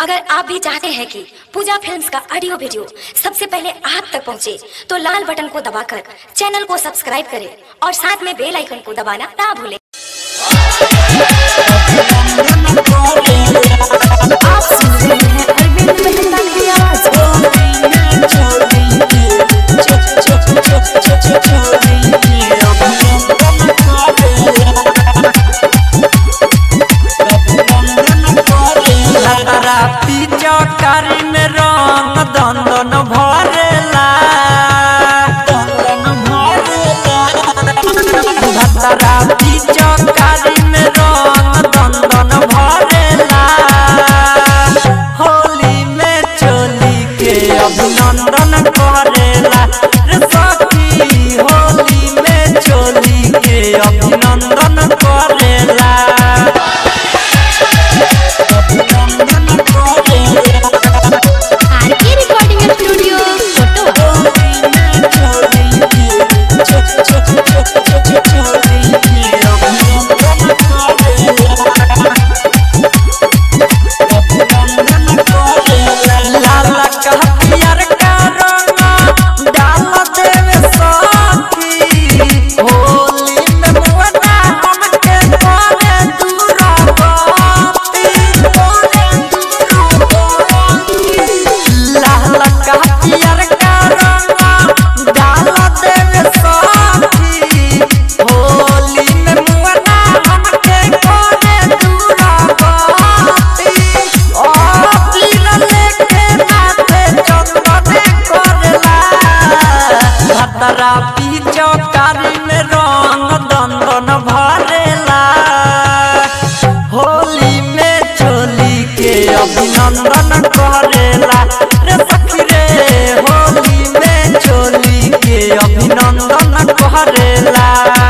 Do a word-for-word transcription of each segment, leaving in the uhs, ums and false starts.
अगर आप भी चाहते हैं कि पूजा फिल्म्स का ऑडियो वीडियो सबसे पहले आप तक पहुंचे, तो लाल बटन को दबाकर चैनल को सब्सक्राइब करें और साथ में बेल आइकन को दबाना ना भूलें। आप सुन रहे हैं अरविंद मेहता की आवाज। चौकारी में रंग दंदन भरेला भतराती चौकारी में रंग दंदन भरेला होली में चोली के अभिनंदन करेला रे सखी, होली में चोली के अभिनंदन करेला। भतराती चौकारी में रंग दंदन भरेला होली में चोली के अभिनंदन करेला रे सखी रे, होली में चोली के अभिनंदन करेला।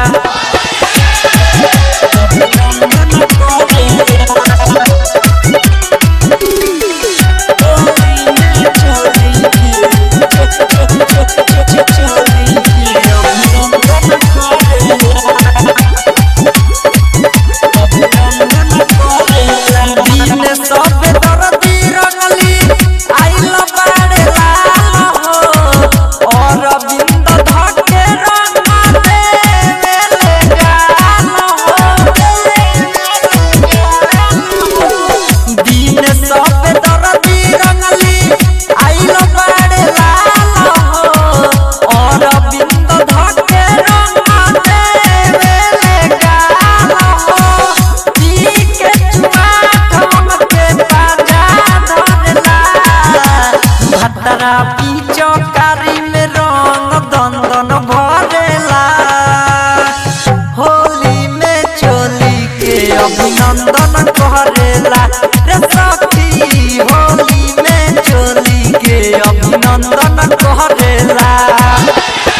भतराती चौकारी में रंग दंदन भरेला होली में चोली के अभिनंदन करेला रे सखी, होली में चोली के अभिनंदन करेला।